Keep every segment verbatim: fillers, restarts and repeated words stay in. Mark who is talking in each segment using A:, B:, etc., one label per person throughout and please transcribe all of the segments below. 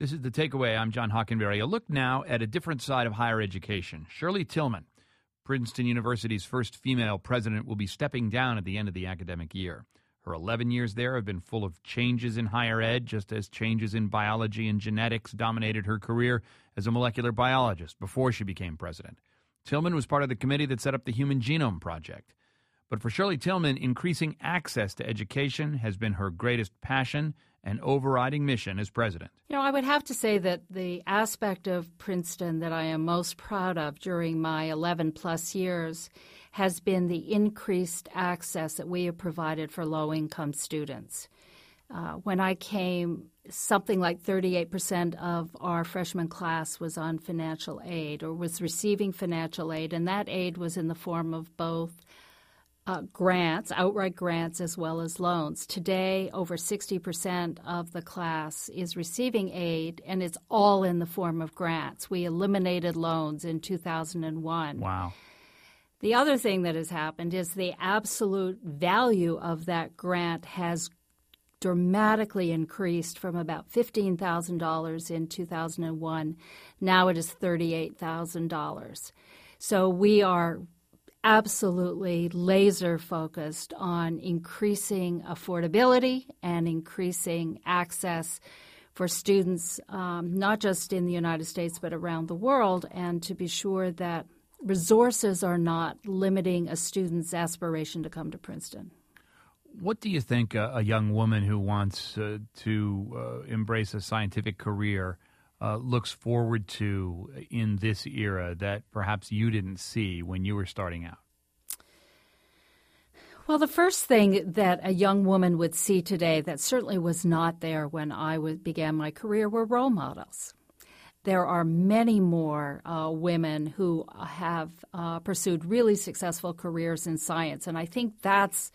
A: This is The Takeaway. I'm John Hockenberry. A look now at a different side of higher education. Shirley Tilghman, Princeton University's first female president, will be stepping down at the end of the academic year. Her eleven years there have been full of changes in higher ed, just as changes in biology and genetics dominated her career as a molecular biologist before she became president. Tilghman was part of the committee that set up the Human Genome Project. But for Shirley Tilghman, increasing access to education has been her greatest passion and overriding mission as president.
B: You know, I would have to say that the aspect of Princeton that I am most proud of during my eleven-plus years has been the increased access that we have provided for low-income students. Uh, when I came, something like thirty-eight percent of our freshman class was on financial aid or was receiving financial aid, and that aid was in the form of both Uh, grants, outright grants, as well as loans. Today, over sixty percent of the class is receiving aid, and it's all in the form of grants. We eliminated loans in two thousand one.
A: Wow.
B: The other thing that has happened is the absolute value of that grant has dramatically increased from about fifteen thousand dollars in two thousand one. Now it is thirty-eight thousand dollars. So we are absolutely laser focused on increasing affordability and increasing access for students, um, not just in the United States but around the world, and to be sure that resources are not limiting a student's aspiration to come to Princeton.
A: What do you think a, a young woman who wants uh, to uh, embrace a scientific career Uh, looks forward to in this era that perhaps you didn't see when you were starting out?
B: Well, the first thing that a young woman would see today that certainly was not there when I w- began my career were role models. There are many more uh, women who have uh, pursued really successful careers in science, and I think that's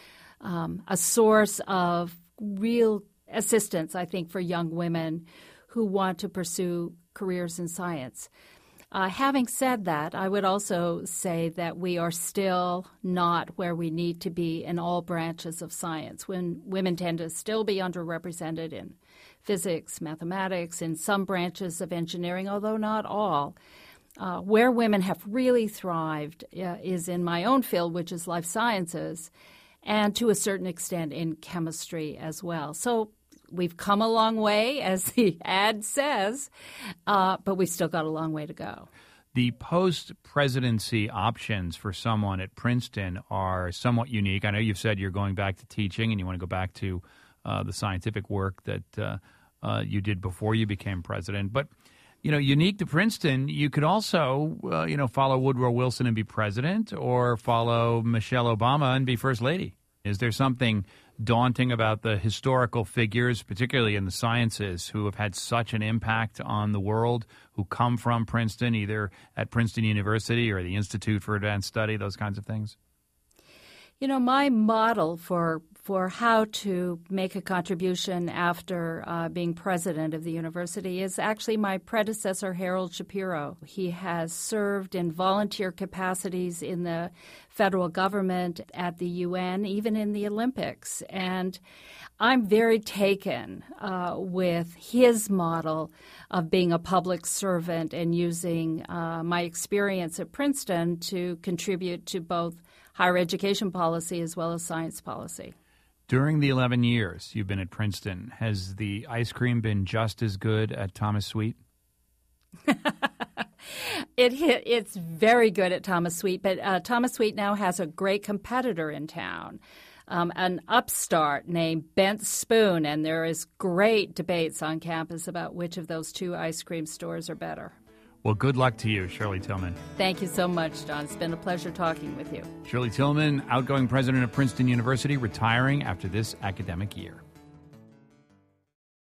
B: um, a source of real assistance, I think, for young women who want to pursue careers in science. Uh, having said that, I would also say that we are still not where we need to be in all branches of science. When women tend to still be underrepresented in physics, mathematics, in some branches of engineering, although not all. Uh, where women have really thrived uh, is in my own field, which is life sciences, and to a certain extent in chemistry as well. So we've come a long way, as the ad says, uh, but we've still got a long way to go.
A: The post-presidency options for someone at Princeton are somewhat unique. I know you've said you're going back to teaching and you want to go back to uh, the scientific work that uh, uh, you did before you became president. But, you know, unique to Princeton, you could also, uh, you know, follow Woodrow Wilson and be president, or follow Michelle Obama and be first lady. Is there something daunting about the historical figures, particularly in the sciences, who have had such an impact on the world, who come from Princeton, either at Princeton University or the Institute for Advanced Study, those kinds of things?
B: You know, my model for for how to make a contribution after uh, being president of the university is actually my predecessor, Harold Shapiro. He has served in volunteer capacities in the federal government, at the U N, even in the Olympics. And I'm very taken uh, with his model of being a public servant and using uh, my experience at Princeton to contribute to both higher education policy as well as science policy.
A: During the eleven years you've been at Princeton, has the ice cream been just as good at Thomas Sweet?
B: It It's very good at Thomas Sweet, but uh, Thomas Sweet now has a great competitor in town, um, an upstart named Bent Spoon, and there is great debates on campus about which of those two ice cream stores are better.
A: Well, good luck to you, Shirley Tilghman.
B: Thank you so much, John. It's been a pleasure talking with you.
A: Shirley Tilghman, outgoing president of Princeton University, retiring after this academic year.